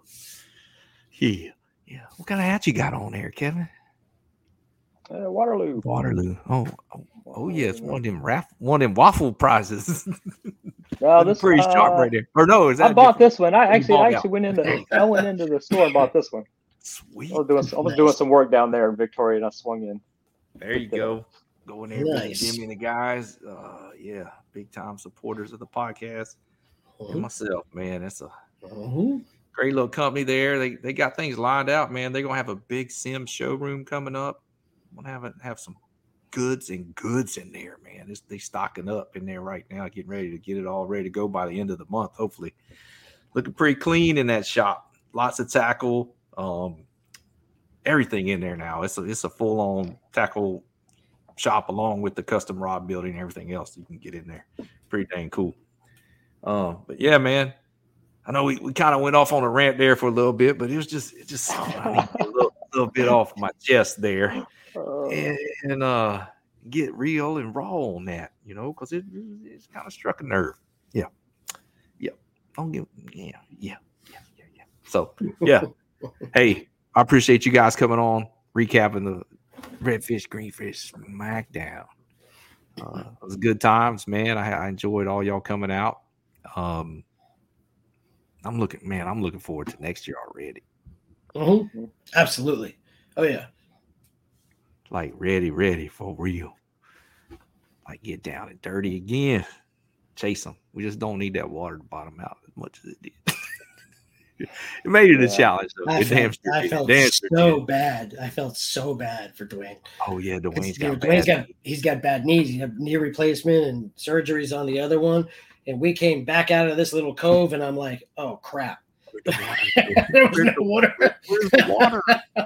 Yeah. Yeah. What kind of hat you got on there, Kevin? Uh, Waterloo. Waterloo. Oh, oh, oh yeah, it's one of them raff- one of them waffle prizes. No, this pretty uh, sharp right there. Or no, is that I bought different? this one. I actually, bought I out. actually went into, I went into the store and bought this one. Sweet. I was doing, I was doing some work down there in Victoria, and I swung in. There you go. Go in there, Nice. Jimmy and the guys. Uh, yeah, big time supporters of the podcast. And myself, man, it's a Mhm. great little company there. They they got things lined out, man. They're gonna have a big sim showroom coming up. We'll have it have some goods and goods in there, man. It's, they stocking up in there right now, getting ready to get it all ready to go by the end of the month, hopefully. Looking pretty clean in that shop. Lots of tackle, um, everything in there now. It's a, it's a full-on tackle shop along with the custom rod building and everything else you can get in there. Pretty dang cool. Um, but, yeah, man, I know we, we kind of went off on a rant there for a little bit, but it was just it just I need to get a little, little bit off my chest there and, and uh, get real and raw on that, you know, because it, it's kind of struck a nerve. Yeah. Yeah. Don't give yeah, yeah, yeah, yeah, yeah. So, yeah. Hey, I appreciate you guys coming on, recapping the Redfish, Greenfish Smackdown. Uh, it was good times, man. I, I enjoyed all y'all coming out. Um, I'm looking, man, I'm looking forward to next year already. Mm-hmm. Absolutely. Oh, yeah. Like, ready, ready for real. Like, get down and dirty again. Chase them. We just don't need that water to bottom out as much as it did. It made it a yeah. challenge, though. I it felt, damn I felt damn so bad. I felt so bad for Dwayne. Oh, yeah, Dwayne's got, you know, Dwayne's got he's got bad knees. He had knee replacement and surgeries on the other one. And we came back out of this little cove, and I'm like, oh, crap. There was no water. Where's the water?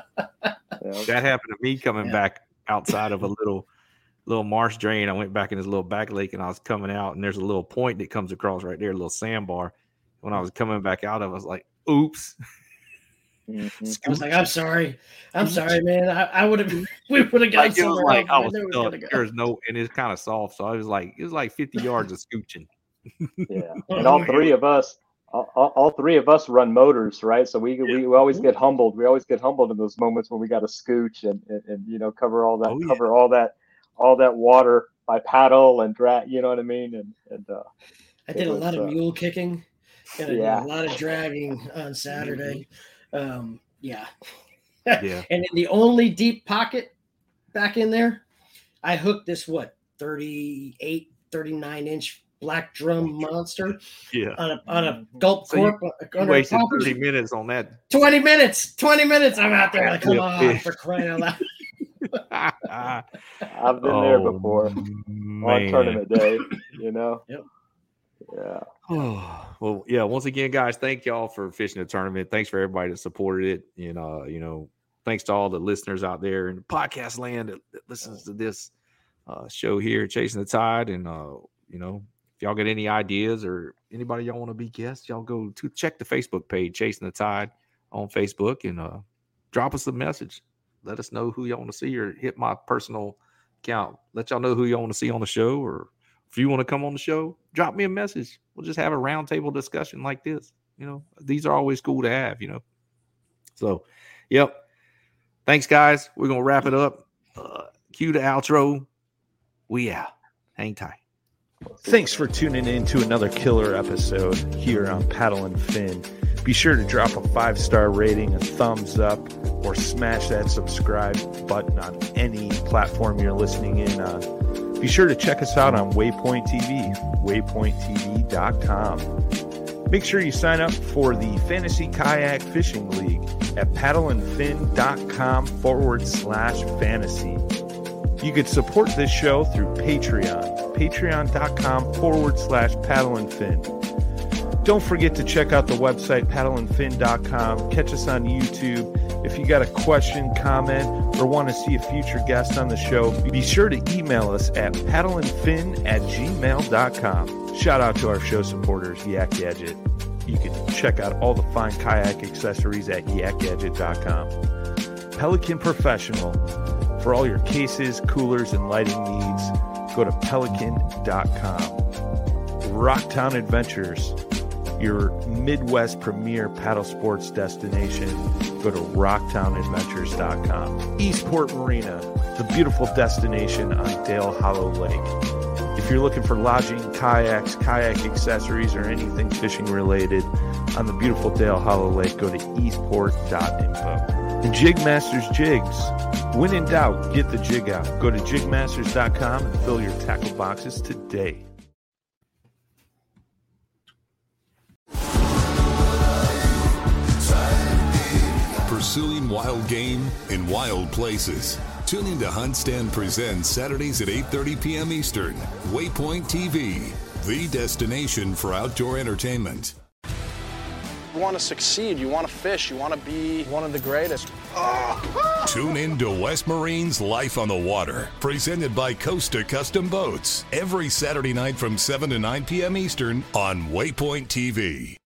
That happened to me coming yeah. back outside of a little little marsh drain. I went back in this little back lake, and I was coming out, and there's a little point that comes across right there, a little sandbar. When I was coming back out of it, I was like, oops. Mm-hmm. I was like, I'm sorry. I'm sorry, man. I, I would have, we would have got like, somewhere like, I was still, there's no, and it's kind of soft. So I was like, it was like fifty yards of scooching. Yeah. And all three of us, all, all three of us run motors, right? So we, we, we always get humbled. We always get humbled in those moments when we got to scooch and, and, and, you know, cover all that, oh, yeah. cover all that, all that water by paddle and drag, you know what I mean? And, and, uh, I did a lot of uh, mule kicking. And I yeah. did a lot of dragging on Saturday. Um, yeah. Yeah. And in the only deep pocket back in there, I hooked this, what, thirty-eight, thirty-nine inch black drum monster yeah. on a, on a gulp so corp. You, you wasted thirty minutes on that. twenty minutes. twenty minutes. I'm out there. Like, come on, for crying out loud. I've been oh, there before man. on tournament day, you know? Yep. Yeah. Oh, well, yeah. Once again, guys, thank y'all for fishing the tournament. Thanks for everybody that supported it. And, uh, you know, thanks to all the listeners out there in podcast land that, that listens to this uh, show here, Chasing the Tide. And, uh, you know, if y'all got any ideas or anybody y'all want to be guests, y'all go to check the Facebook page, Chasing the Tide on Facebook, and uh, drop us a message. Let us know who y'all want to see, or hit my personal account. Let y'all know who y'all want to see on the show, or if you want to come on the show, drop me a message. We'll just have a roundtable discussion like this. You know, these are always cool to have, you know. So, yep. Thanks, guys. We're going to wrap it up. Uh, cue the outro. We out. Hang tight. Thanks for tuning in to another killer episode here on Paddle and Fin. Be sure to drop a five-star rating, a thumbs up, or smash that subscribe button on any platform you're listening in on. Be sure to check us out on Waypoint T V, waypoint t v dot com. Make sure you sign up for the Fantasy Kayak Fishing League at paddleandfin.com forward slash fantasy. You could support this show through Patreon, patreon.com forward slash paddleandfin. Don't forget to check out the website, paddle and fin dot com. Catch us on YouTube. If you got a question, comment, or want to see a future guest on the show, be sure to email us at paddleandfin at gmail dot com. Shout out to our show supporters, Yak Gadget. You can check out all the fine kayak accessories at yak gadget dot com. Pelican Professional. For all your cases, coolers, and lighting needs, go to pelican dot com. Rocktown Adventures. Your Midwest premier paddle sports destination. Go to rocktown adventures dot com. Eastport Marina, the beautiful destination on Dale Hollow Lake. If you're looking for lodging, kayaks, kayak accessories, or anything fishing related on the beautiful Dale Hollow Lake, go to eastport dot info. And Jigmasters Jigs. When in doubt, get the jig out. Go to jig masters dot com and fill your tackle boxes today. Pursuing wild game in wild places. Tune in to Hunt Stand Presents Saturdays at eight thirty p.m. Eastern. Waypoint T V, the destination for outdoor entertainment. You want to succeed, you want to fish, you want to be one of the greatest. Oh. Tune in to West Marine's Life on the Water, presented by Costa Custom Boats, every Saturday night from seven to nine p.m. Eastern on Waypoint T V.